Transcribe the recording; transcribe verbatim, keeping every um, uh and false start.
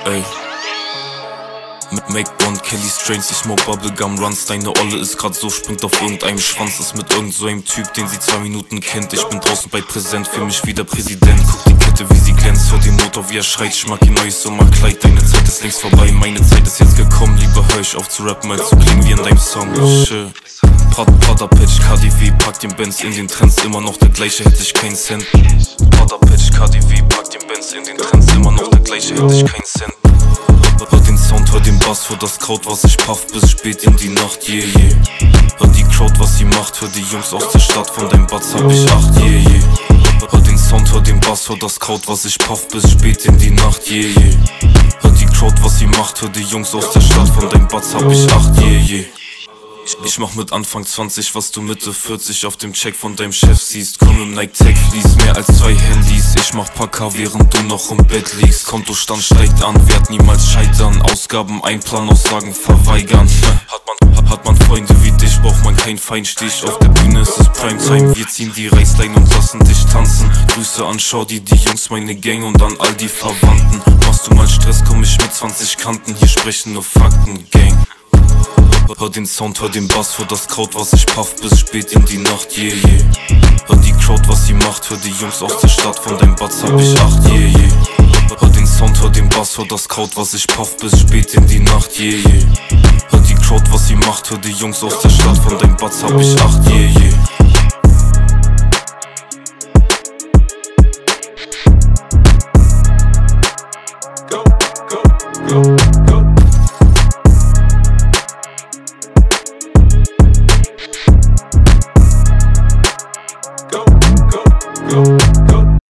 Ey. Make One, Kelly Strange, ich smoke Bubblegum Runs. Deine Olle ist grad so, springt auf irgendeinem Schwanz. Ist mit irgend so einem Typ, den sie zwei Minuten kennt. Ich bin draußen bei Präsent, für mich wie der Präsident. Guck die Kette, wie sie glänzt, hör den Motor, wie er schreit. Ich mag ihr neues Sommerkleid, deine Zeit ist längst vorbei. Meine Zeit ist jetzt gekommen, lieber hör ich auf zu rappen, als zu klingen wie in deinem Song. Shit. Prada Patch, K D W, pack den Benz in den Trends. Immer noch der gleiche, hätte ich keinen Cent. Prada Patch, K D W, pack den Benz in den Trends. Immer noch der gleiche, hätte ich keinen Cent. Hör den Sound, hör den Bass, hör das Kraut, was ich paff bis spät in die Nacht, yeah, yeah. Hör die Crowd, was sie macht, hör die Jungs aus der Stadt, von deinem Batz hab ich acht, yeah, yeah. Hör den Sound, hör den Bass, hör das Kraut, was ich paff bis spät in die Nacht, yeah, yeah. Hör die Crowd, was sie macht, hör die Jungs aus der Stadt, von deinem Batz hab ich acht, yeah, yeah. Ich mach mit Anfang zwanzig, was du Mitte vierzig auf dem Check von deinem Chef siehst. Komm im Nike Tech Fleece, mehr als zwei Handys. Ich mach paar K, während du noch im Bett liegst. Kontostand steigt an, werd niemals scheitern. Ausgaben einplanen, Aussagen verweigern. Hat man, hat man Freunde wie dich, braucht man keinen Feinstich. Auf der Bühne ist es Primetime, wir ziehen die Reißleine und lassen dich tanzen. Grüße an Shorty, die Jungs, meine Gang und an all die Verwandten. Machst du mal Stress, komm ich mit zwanzig Kanten. Hier sprechen nur Fakten, Gang. Hör den Sound, hör den Bass, hör das Kraut, was ich paff bis spät in die Nacht, yeah, yeah. Hör die Crowd, was sie macht, hör die Jungs aus der Stadt, von deinem Batz hab ich acht, yeah, yeah. Hör den Sound, hör den Bass, hör das Kraut, was ich paff bis spät in die Nacht, yeah, yeah. Hör die Crowd, was sie macht, hör die Jungs aus der Stadt, von deinem Batz hab ich acht, yeah, yeah. Go, go, go, go. Go, go, go.